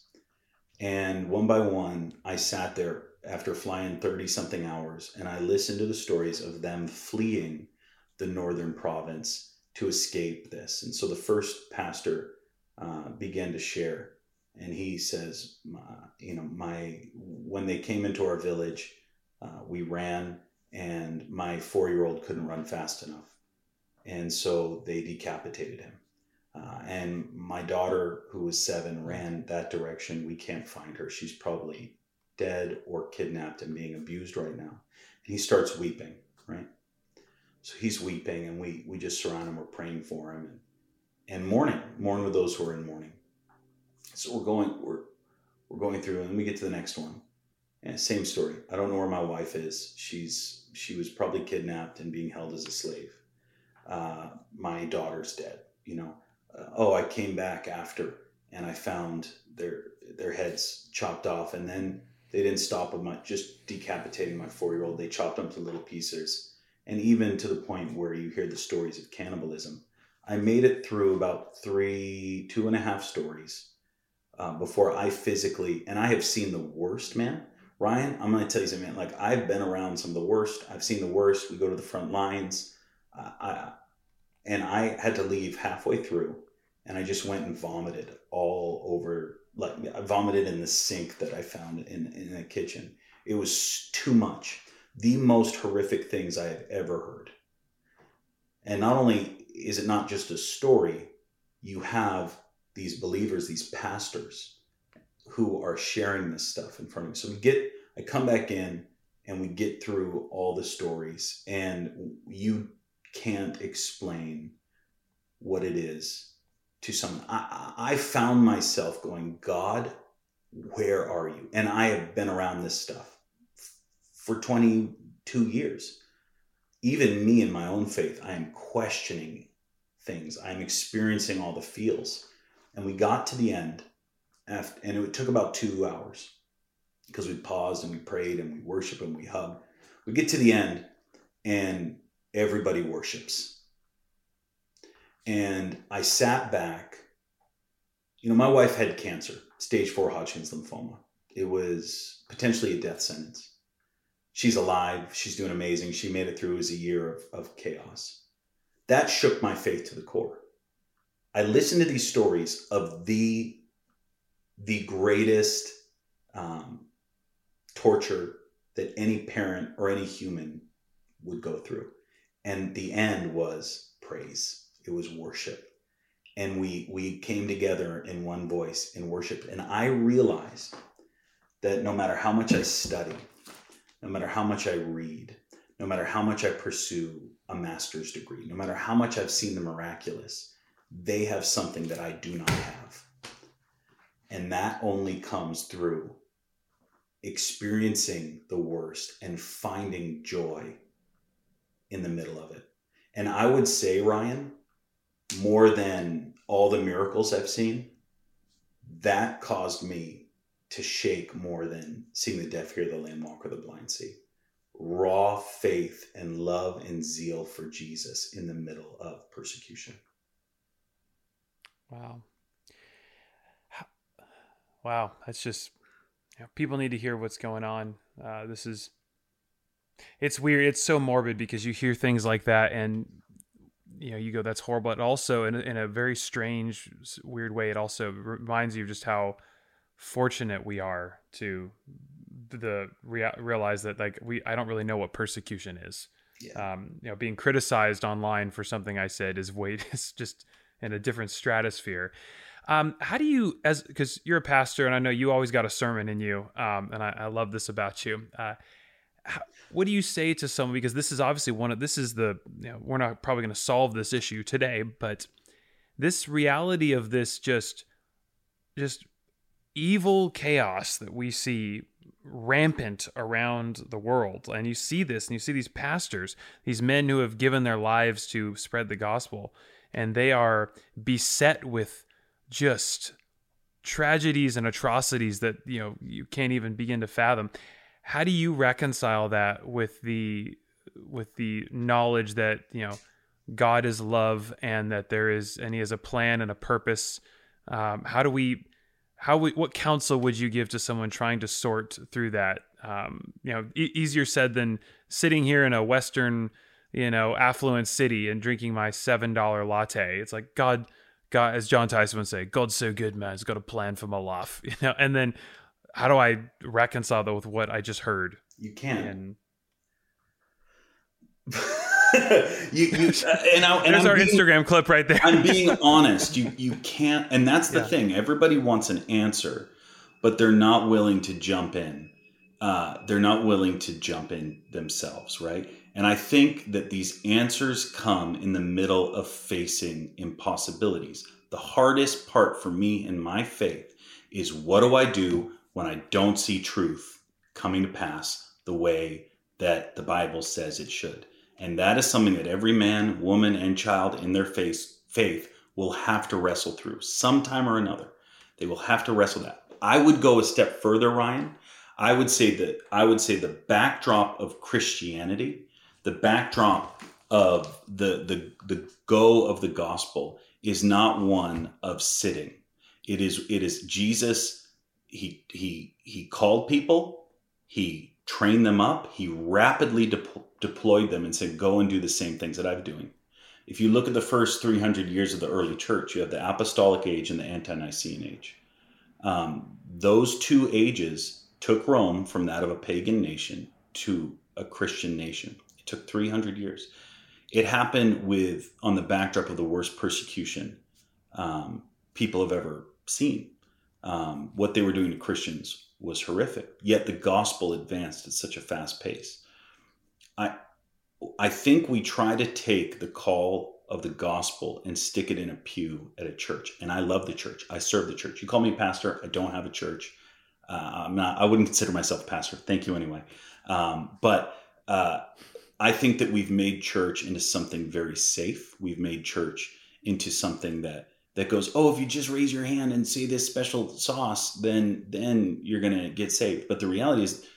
And one by one, I sat there after flying thirty something hours, and I listened to the stories of them fleeing the northern province to escape this. And so the first pastor uh, began to share, And he says, uh, you know, my when they came into our village, uh, we ran, and my four-year-old couldn't run fast enough, and so they decapitated him. Uh, and my daughter, who was seven, ran that direction. We can't find her. She's probably dead or kidnapped and being abused right now. And he starts weeping, right? So he's weeping, and we we just surround him. We're praying for him, and, and mourning, mourn with those who are in mourning. So we're going, we're we're going through, and we get to the next one. And same story. I don't know where my wife is. She's she was probably kidnapped and being held as a slave. Uh, my daughter's dead. You know. Uh, oh, I came back after, and I found their their heads chopped off, and then they didn't stop with my just decapitating my four-year-old. They chopped them to little pieces, and even to the point where you hear the stories of cannibalism. I made it through about three, two and a half stories uh, before I physically, and I have seen the worst, man. Ryan, I'm going to tell you something, man. Like, I've been around some of the worst. I've seen the worst. We go to the front lines, uh, I, and I had to leave halfway through. And I just went and vomited all over, like I vomited in the sink that I found in, in the kitchen. It was too much. The most horrific things I have ever heard. And not only is it not just a story, you have these believers, these pastors who are sharing this stuff in front of me. So we get, I come back in and we get through all the stories, and you can't explain what it is to someone. I, I found myself going, God, where are you? And I have been around this stuff for twenty-two years. Even me in my own faith, I am questioning things. I'm experiencing all the feels. And we got to the end, after, and it took about two hours because we paused and we prayed and we worshiped and we hugged. We get to the end, and everybody worships. And I sat back. You know, my wife had cancer, stage four Hodgkin's lymphoma. It was potentially a death sentence. She's alive. She's doing amazing. She made it through. It was a year of, of chaos. That shook my faith to the core. I listened to these stories of the, the greatest um, torture that any parent or any human would go through. And the end was praise. It was worship. And we we came together in one voice in worship. And I realized that no matter how much I study, no matter how much I read, no matter how much I pursue a master's degree, no matter how much I've seen the miraculous, they have something that I do not have. And that only comes through experiencing the worst and finding joy in the middle of it. And I would say, Ryan, more than all the miracles I've seen, that caused me to shake more than seeing the deaf hear, the lame walk, or the blind see. Raw faith and love and zeal for Jesus in the middle of persecution. Wow. Wow. That's just, you know, people need to hear what's going on. Uh, this is, it's weird. It's so morbid because you hear things like that and, you know, you go, that's horrible. But also in a, in a very strange, weird way, it also reminds you of just how fortunate we are to the rea- realize that, like, we, I don't really know what persecution is. Yeah. Um, you know, being criticized online for something I said is way, it's just in a different stratosphere. Um, how do you, as, cause you're a pastor and I know you always got a sermon in you. Um, and I, I love this about you. Uh, how, what do you say to someone? Because this is obviously one of, this is the, you know, we're not probably going to solve this issue today, but this reality of this just, just evil chaos that we see rampant around the world. And you see this and you see these pastors, these men who have given their lives to spread the gospel, and they are beset with just tragedies and atrocities that, you know, you can't even begin to fathom. How do you reconcile that with the with the knowledge that, you know, God is love and that there is, and he has a plan and a purpose? Um, how do we, how we, what counsel would you give to someone trying to sort through that? Um, you know, e- easier said than sitting here in a Western, you know, affluent city and drinking my seven dollar latte. It's like, God, God, as John Tyson would say, God's so good, man. He's got a plan for my life. You know, and then how do I reconcile that with what I just heard? You can't. And you, you, uh, and I, and There's I'm our being, Instagram clip right there. I'm being honest. You you can't, and that's the Yeah. thing. Everybody wants an answer, but they're not willing to jump in. Uh, they're not willing to jump in themselves, right? And I think that these answers come in the middle of facing impossibilities. The hardest part for me in my faith is, what do I do when I don't see truth coming to pass the way that the Bible says it should? And that is something that every man, woman, and child in their faith, faith will have to wrestle through sometime or another. They will have to wrestle that. I would go a step further, Ryan. I would say that I would say the backdrop of Christianity, the backdrop of the the the go of the gospel is not one of sitting. It is it is Jesus. He he he called people. He trained them up. He rapidly de- deployed them and said, "Go and do the same things that I'm doing." If you look at the first three hundred years of the early church, you have the apostolic age and the ante-Nicene age. Um, those two ages took Rome from that of a pagan nation to a Christian nation. It took three hundred years. It happened with on the backdrop of the worst persecution um, people have ever seen. Um, what they were doing to Christians was horrific. Yet the gospel advanced at such a fast pace. I I think we try to take the call of the gospel and stick it in a pew at a church. And I love the church. I serve the church. You call me pastor. I don't have a church. Uh, I'm not, I wouldn't consider myself a pastor. Thank you anyway. Um, but uh, I think that we've made church into something very safe. We've made church into something that that goes, oh, if you just raise your hand and say this special sauce, then then you're going to get saved. But the reality is,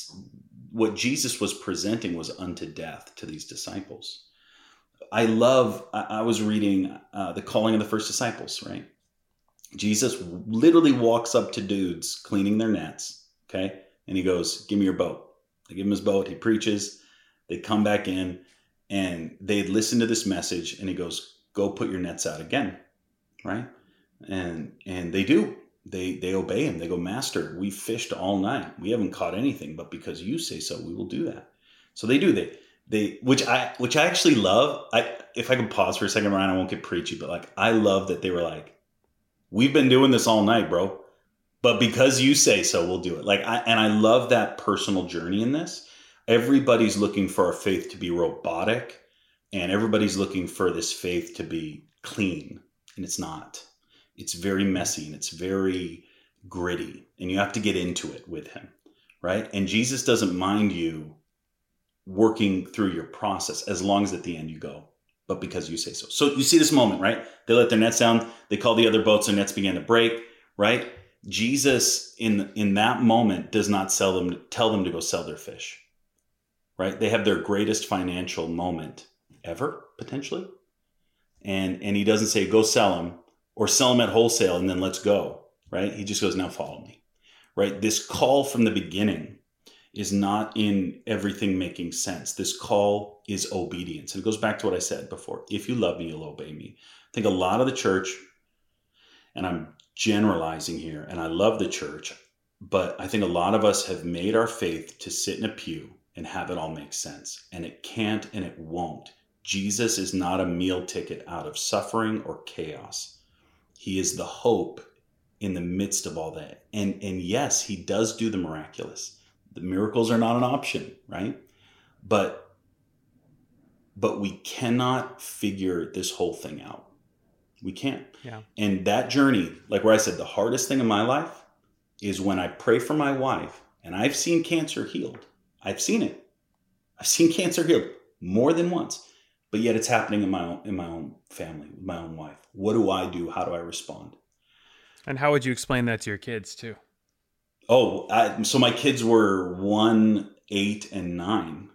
what Jesus was presenting was unto death to these disciples. I love, I, I was reading uh, The Calling of the First Disciples, right? Jesus literally walks up to dudes cleaning their nets, okay? And he goes, give me your boat. They give him his boat. He preaches. They come back in and they'd listen to this message and he goes, go put your nets out again, right? And and they do. They they obey him. They go, Master, we fished all night. We haven't caught anything, but because you say so, we will do that. So they do. They they which I which I actually love. I if I can pause for a second, Ryan, I won't get preachy, but like I love that they were like, we've been doing this all night, bro. But because you say so, we'll do it. Like I and I love that personal journey in this. Everybody's looking for our faith to be robotic, and everybody's looking for this faith to be clean, and it's not. It's very messy and it's very gritty, and you have to get into it with him, right? And Jesus doesn't mind you working through your process as long as at the end you go, but because you say so. So you see this moment, right? They let their nets down. They call the other boats. Their nets began to break, right? Jesus in in that moment does not sell them, tell them to go sell their fish, right? They have their greatest financial moment ever, potentially. And, and he doesn't say, go sell them, or sell them at wholesale and then let's go, right? He just goes, now follow me, right? This call from the beginning is not in everything making sense. This call is obedience. And it goes back to what I said before. If you love me, you'll obey me. I think a lot of the church, and I'm generalizing here, and I love the church, but I think a lot of us have made our faith to sit in a pew and have it all make sense. And it can't and it won't. Jesus is not a meal ticket out of suffering or chaos. He is the hope in the midst of all that. And, and yes, he does do the miraculous. The miracles are not an option, right? But, but we cannot figure this whole thing out. We can't. Yeah. And that journey, like where I said, the hardest thing in my life is when I pray for my wife, and I've seen cancer healed. I've seen it. I've seen cancer healed more than once. But yet it's happening in my own, in my own family, with my own wife. What do I do? How do I respond? And how would you explain that to your kids too? Oh, I, so my kids were one, eight, and nine.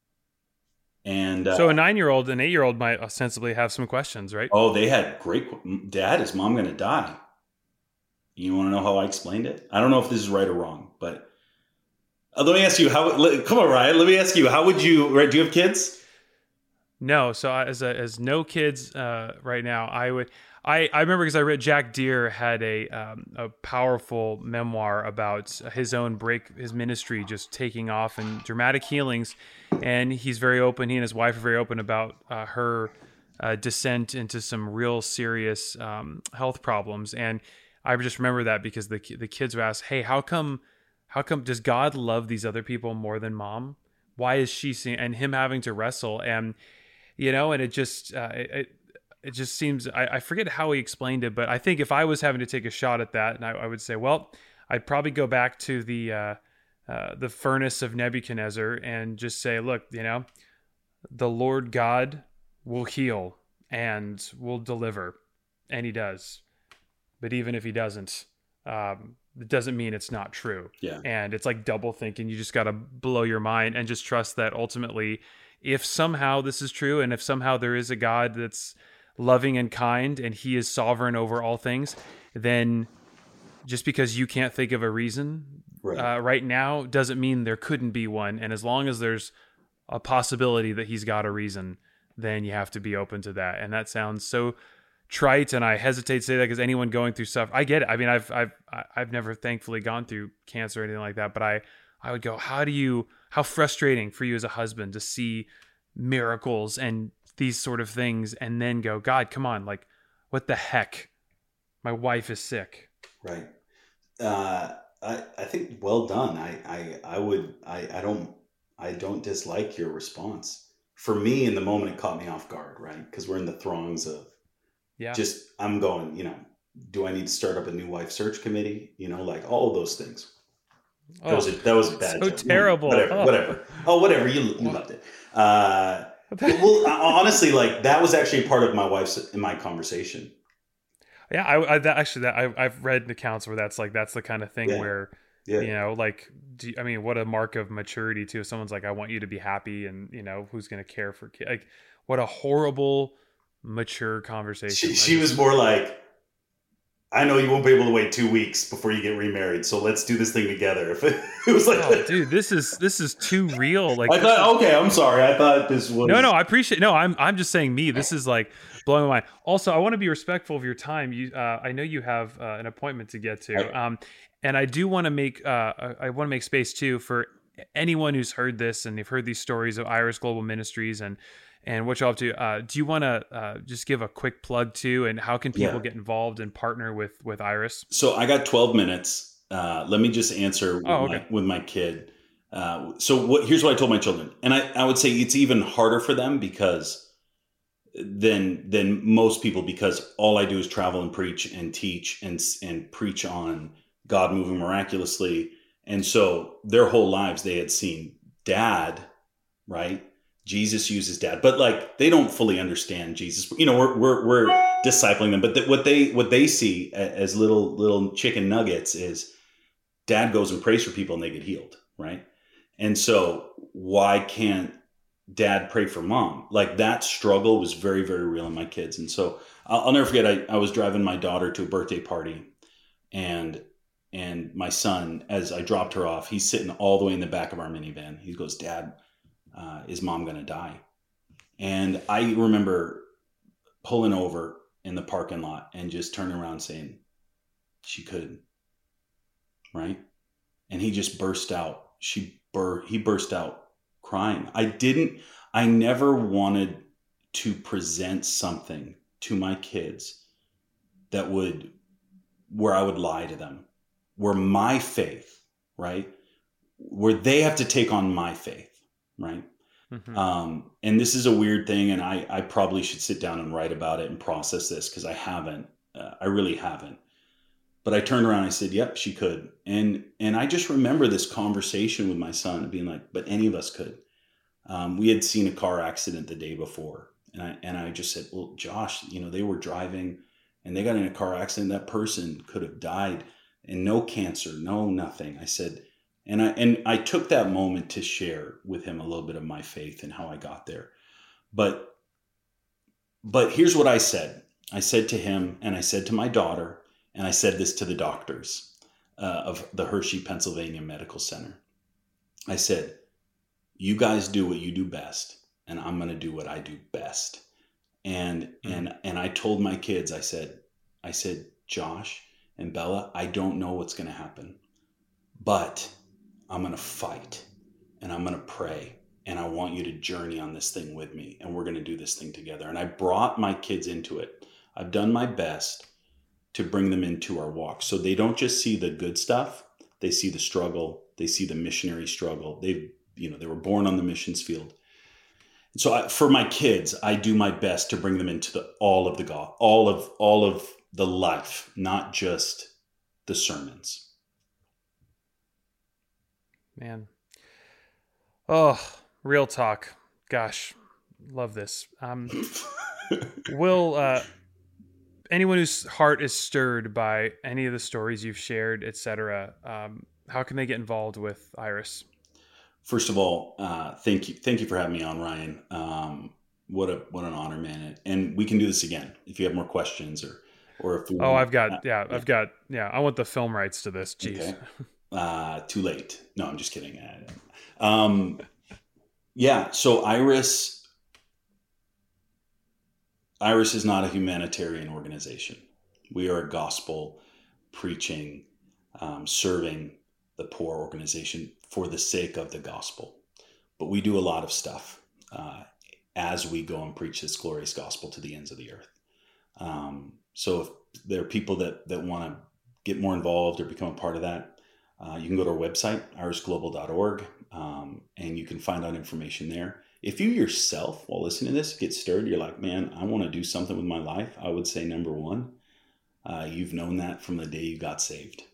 And uh, so a nine-year-old, an eight-year-old might ostensibly have some questions, right? Oh, they had great. Dad, is mom going to die? You want to know how I explained it? I don't know if this is right or wrong, but uh, let me ask you how. Come on, Ryan. Let me ask you, how would you? Right? Do you have kids? No, so I- as a, as no kids uh, right now, I would I, I remember because I read Jack Deere had a um, a powerful memoir about his own break, his ministry just taking off and dramatic healings, and he's very open. He and his wife are very open about uh, her uh, descent into some real serious um, health problems, and I just remember that because the the kids would ask, "Hey, how come how come does God love these other people more than mom? Why is she seeing?" And him having to wrestle and you know, and it just uh, it it just seems I, I forget how he explained it, but I think if I was having to take a shot at that, and I, I would say, well, I'd probably go back to the uh, uh, the furnace of Nebuchadnezzar and just say, look, you know, the Lord God will heal and will deliver, and He does. But even if He doesn't, um, it doesn't mean it's not true. Yeah. And it's like double thinking. You just got to blow your mind and just trust that ultimately, if somehow this is true, and if somehow there is a God that's loving and kind and He is sovereign over all things, then just because you can't think of a reason right, uh, right now doesn't mean there couldn't be one. And as long as there's a possibility that He's got a reason, then you have to be open to that. And that sounds so trite, and I hesitate to say that because anyone going through stuff, I get it. I mean, I've I've I've never thankfully gone through cancer or anything like that, but I I would go, how do you how frustrating for you as a husband to see miracles and these sort of things and then go, God, come on, like what the heck? My wife is sick. Right. Uh, I I think well done. I I I would I I don't I don't dislike your response. For me, in the moment, it caught me off guard, right? Because we're in the throngs of yeah. Just I'm going, you know, do I need to start up a new wife search committee? You know, like all of those things. That oh, was a, that was a bad so joke. terrible. Whatever, oh. whatever. Oh, whatever. You, you loved it. Uh, well, honestly, like that was actually part of my wife's in my conversation. Yeah, I, I that, actually that I, I've read accounts where that's like that's the kind of thing yeah. where yeah. you know, like, do you, I mean, what a mark of maturity too. If someone's like, I want you to be happy, and you know, who's going to care for kids? Like, what a horrible, mature conversation. She, she was more like, I know you won't be able to wait two weeks before you get remarried, so let's do this thing together. If it, it was like, oh, dude, this is this is too real. Like, I thought, okay, I'm sorry. I thought this was no, no. I appreciate. No, I'm I'm just saying me. This is like blowing my mind. Also, I want to be respectful of your time. You, uh, I know you have uh, an appointment to get to, um, and I do want to make uh, I want to make space too for anyone who's heard this and they've heard these stories of Iris Global Ministries and. And what you're up to, uh, do you want to uh, just give a quick plug too? And how can people yeah. get involved and partner with with Iris? So I got twelve minutes. Uh, let me just answer with, oh, okay. my, with my kid. Uh, so what? Here's what I told my children. And I, I would say it's even harder for them because than than most people, because all I do is travel and preach and teach and and preach on God moving miraculously. And so their whole lives they had seen dad, right? Jesus uses dad, but like they don't fully understand Jesus. You know, we're we're we're discipling them, but th- what they what they see as little little chicken nuggets is dad goes and prays for people and they get healed, right? And so why can't dad pray for mom? Like that struggle was very very real in my kids, and so I'll, I'll never forget. I, I was driving my daughter to a birthday party, and and my son, as I dropped her off, he's sitting all the way in the back of our minivan. He goes, "Dad, Uh, is mom going to die?" And I remember pulling over in the parking lot and just turning around saying, she could, right? And he just burst out. She bur- he burst out crying. I didn't, I never wanted to present something to my kids that would, where I would lie to them, where my faith, right? Where they have to take on my faith. Right. Mm-hmm. Um, and this is a weird thing. And I, I probably should sit down and write about it and process this because I haven't, uh, I really haven't. But I turned around and I said, yep, she could. And, and I just remember this conversation with my son being like, but any of us could. Um, we had seen a car accident the day before. And I, and I just said, well, Josh, you know, they were driving and they got in a car accident. That person could have died and no cancer, no nothing. I said, And I and I took that moment to share with him a little bit of my faith and how I got there. But but here's what I said. I said to him, and I said to my daughter, and I said this to the doctors uh, of the Hershey, Pennsylvania Medical Center. I said, you guys do what you do best. and I'm going to do what I do best. And, Mm. and, and I told my kids, I said, I said, Josh and Bella, I don't know what's going to happen, but I'm going to fight and I'm going to pray. And I want you to journey on this thing with me. And we're going to do this thing together. And I brought my kids into it. I've done my best to bring them into our walk. So they don't just see the good stuff. They see the struggle. They see the missionary struggle. They, you know, they were born on the missions field. So I, for my kids, I do my best to bring them into the, all of the God, all of, all of the life, not just the sermons. Man. Oh, real talk. Gosh, love this. Um, Will, uh, anyone whose heart is stirred by any of the stories you've shared, et cetera, um, how can they get involved with Iris? First of all, uh, thank you, thank you for having me on, Ryan. Um, what a what an honor, man! And we can do this again if you have more questions, or or if we oh, want, I've got uh, yeah, yeah, I've got yeah, I want the film rights to this. Jeez. Okay. Uh, too late. No, I'm just kidding. Um, yeah. So Iris, Iris is not a humanitarian organization. We are a gospel preaching, um, serving the poor organization for the sake of the gospel. But we do a lot of stuff uh, as we go and preach this glorious gospel to the ends of the earth. Um, so if there are people that, that want to get more involved or become a part of that, uh, you can go to our website, iris global dot org, um, and you can find out information there. If you yourself, while listening to this, get stirred, you're like, man, I want to do something with my life, I would say, number one, uh, you've known that from the day you got saved.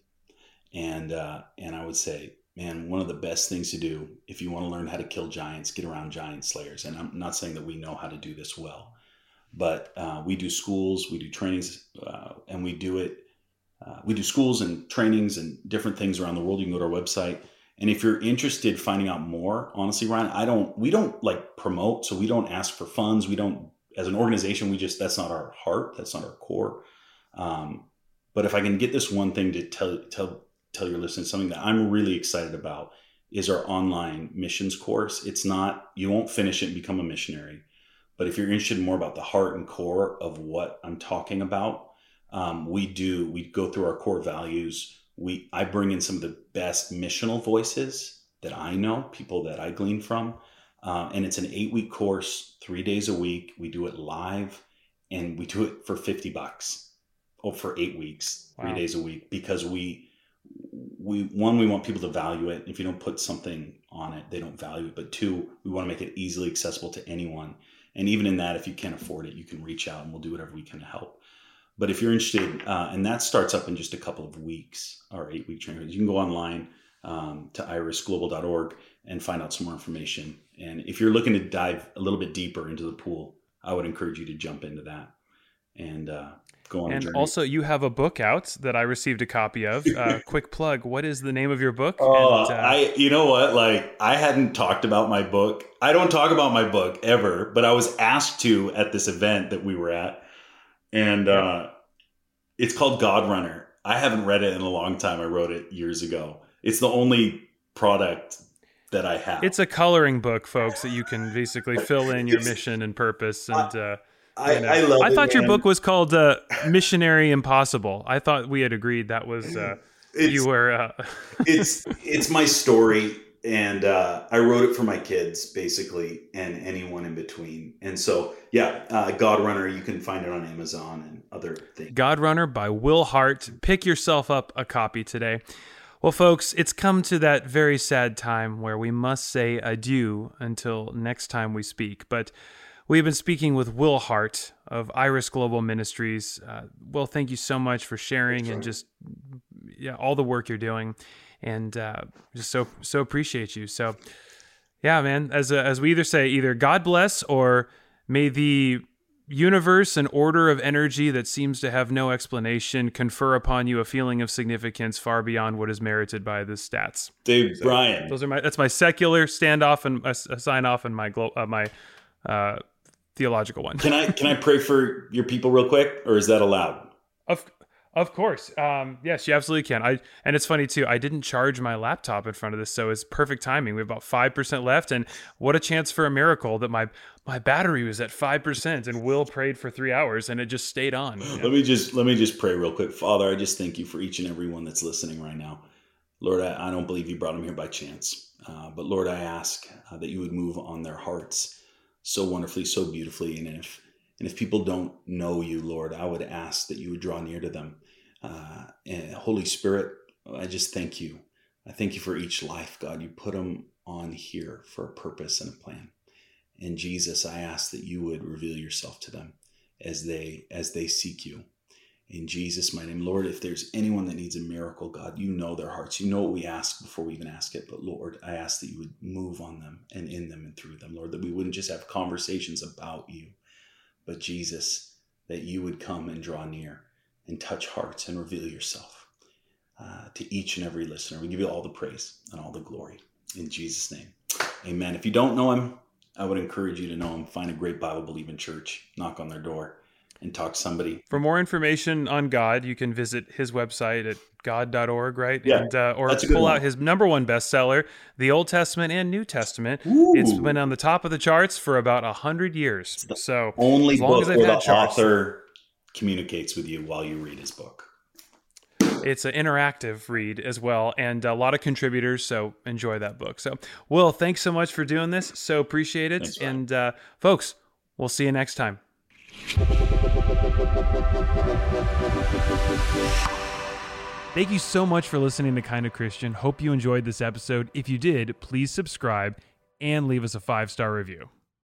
And uh, and I would say, man, one of the best things to do if you want to learn how to kill giants, get around giant slayers. And I'm not saying that we know how to do this well, but uh, we do schools, we do trainings, uh, and we do it. Uh, we do schools and trainings and different things around the world. You can go to our website. And if you're interested in finding out more, honestly, Ryan, I don't, we don't like promote. So we don't ask for funds. We don't, as an organization, we just, that's not our heart. That's not our core. Um, but if I can get this one thing to tell, tell, tell your listeners, something that I'm really excited about is our online missions course. It's not, you won't finish it and become a missionary, but if you're interested more about the heart and core of what I'm talking about, um, we do, we go through our core values. We, I bring in some of the best missional voices that I know, people that I glean from. Uh, and it's an eight week course, three days a week. We do it live and we do it for fifty bucks or for eight weeks, three Wow. days a week, because we, we, one, we want people to value it. If you don't put something on it, they don't value it. But two, we want to make it easily accessible to anyone. And even in that, if you can't afford it, you can reach out and we'll do whatever we can to help. But if you're interested, uh, and that starts up in just a couple of weeks, our eight week training, you can go online um, to iris global dot org and find out some more information. And if you're looking to dive a little bit deeper into the pool, I would encourage you to jump into that and uh, go on And a journey. also, you have a book out that I received a copy of. Uh, quick plug. What is the name of your book? Oh, and, uh, I, you know what? Like, I hadn't talked about my book. I don't talk about my book ever, but I was asked to at this event that we were at. And Yep. uh, it's called God Runner. I haven't read it in a long time. I wrote it years ago. It's the only product that I have. It's a coloring book, folks, that you can basically fill in your mission and purpose. And uh, I, you know. I love I it, thought your man. book was called uh, Missionary Impossible. I thought we had agreed that was uh, It's- you were. Uh, it's it's my story, and uh, I wrote it for my kids, basically, and anyone in between. And so, yeah, uh, God Runner. You can find it on Amazon and other things. God Runner by Will Hart. Pick yourself up a copy today. Well, folks, it's come to that very sad time where we must say adieu until next time we speak. But we've been speaking with Will Hart of Iris Global Ministries. Uh, Will, thank you so much for sharing and just yeah all the work you're doing, and uh, just so so appreciate you. So, yeah, man, as a, as we either say, either God bless or may the universe and order of energy that seems to have no explanation confer upon you a feeling of significance far beyond what is merited by the stats. Dave, So, Brian, those are my that's my secular standoff and uh, sign off and my glo- uh, my uh, theological one. can I can I pray for your people real quick, or is that allowed? Of Of course. Um, yes, you absolutely can. I and it's funny too. I didn't charge my laptop in front of this, so it's perfect timing. We have about five percent left, and what a chance for a miracle that my my battery was at five percent, and Will prayed for three hours, and it just stayed on. You know? Let me just let me just pray real quick, Father. I just thank you for each and every one that's listening right now, Lord. I, I don't believe you brought them here by chance, uh, but Lord, I ask uh, that you would move on their hearts so wonderfully, so beautifully, and if and if people don't know you, Lord, I would ask that you would draw near to them. Uh, and Holy Spirit, I just thank you. I thank you for each life, God. You put them on here for a purpose and a plan. And Jesus, I ask that you would reveal yourself to them as they as they seek you. In Jesus' my name, Lord, if there's anyone that needs a miracle, God, you know their hearts. You know what we ask before we even ask it. But Lord, I ask that you would move on them and in them and through them, Lord, that we wouldn't just have conversations about you, but Jesus, that you would come and draw near and touch hearts and reveal yourself uh, to each and every listener. We give you all the praise and all the glory in Jesus' name. Amen. If you don't know him, I would encourage you to know him. Find a great Bible-believing church, knock on their door, and talk to somebody. For more information on God, you can visit his website at god dot org, right? Yeah, and, uh, or that's a good pull one. out his number one bestseller, the Old Testament and New Testament. Ooh. It's been on the top of the charts for about one hundred years. So Only as long book as they've where had the charts, author communicates with you while you read his book. it's an interactive read as well, and a lot of contributors, so enjoy that book. So, Will, thanks so much for doing this. So appreciate it. Thanks, Ryan. And uh, folks, we'll see you next time. Thank you so much for listening to Kinda Christian. Hope you enjoyed this episode. If you did, please subscribe and leave us a five-star review.